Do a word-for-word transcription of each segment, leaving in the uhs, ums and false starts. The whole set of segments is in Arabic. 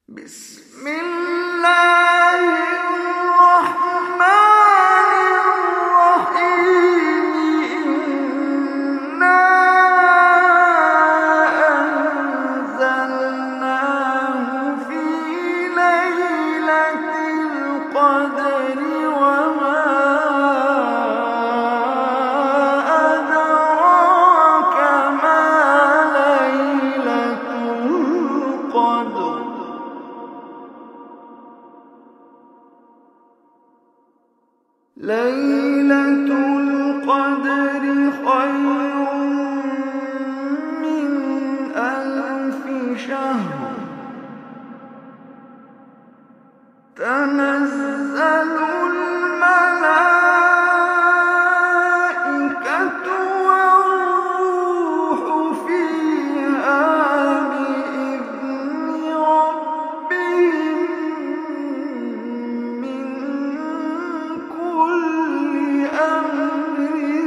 بسم الله الرحمن الرحيم إنا أنزلناه في ليلة القدر وما أدراك ما ليلة القدر ليلة القدر خير من ألف شهر تنزل الملائكة والروح فيها بإذن ربهم من كل أمر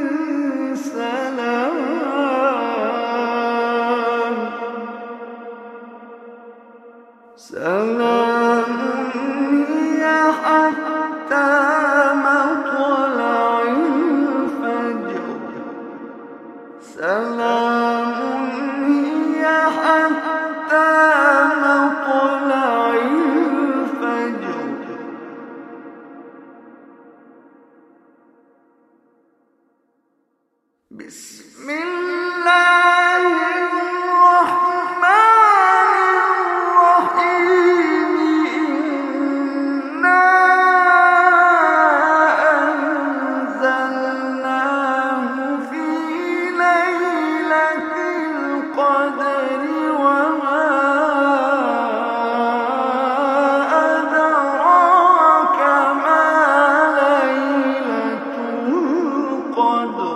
سلام سلام هي حتى مطلع الفجر سلام هي حتى مطلع الفجر بسم الله الرحمن الرحيم إنا أنزلناه في ليلة القدر وما أدراك ما ليلة القدر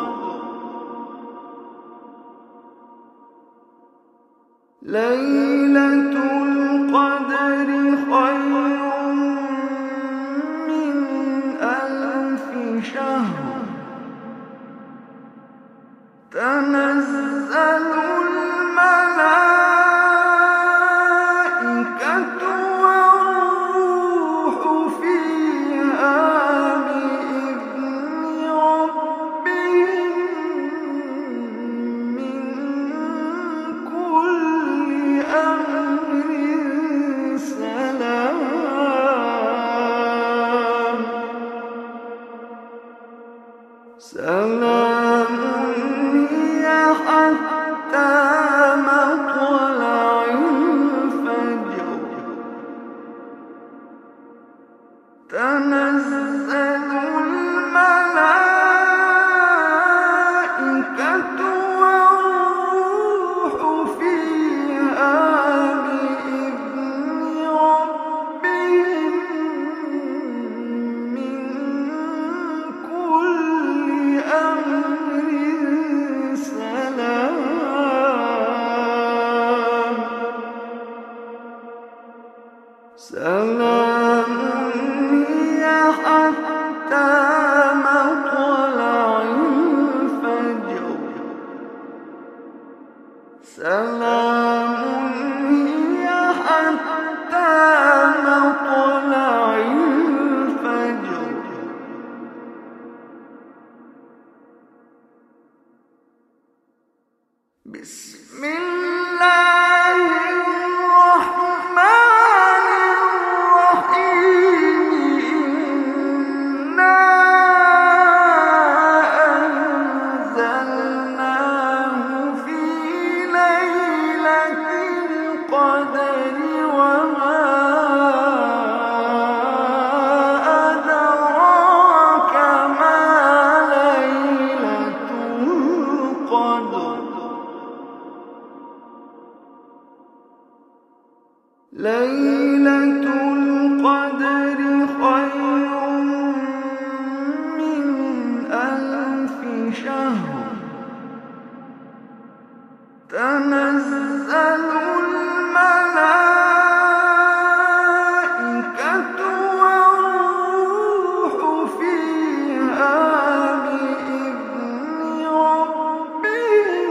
ليلة القدر خير من ألف شهر تنزل الملائكة والروح فيها بإذن ربهم من كل أمر سلام سلام هي حتى مطلع الفجر تنزل الملائكة والروح فيها بإذن ربهم من كل أمر سلام سلام هي حتى مطلع الفجر سلام هي حتى مطلع الفجر بسم الله الرحمن الرحيم إنا أنزلناه في ليلة القدر وما أدراك ما ليلة القدر ليلة القدر خير من ألف شهر تنزل الملائكة والروح فيها بإذن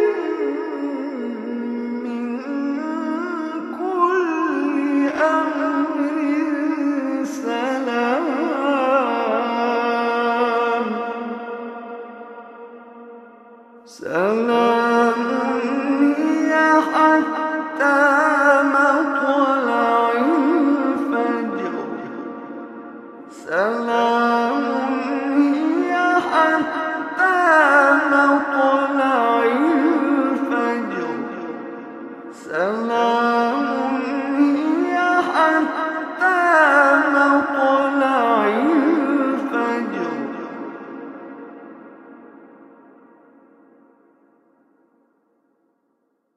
ربهم من كل أمر سلام هي حتى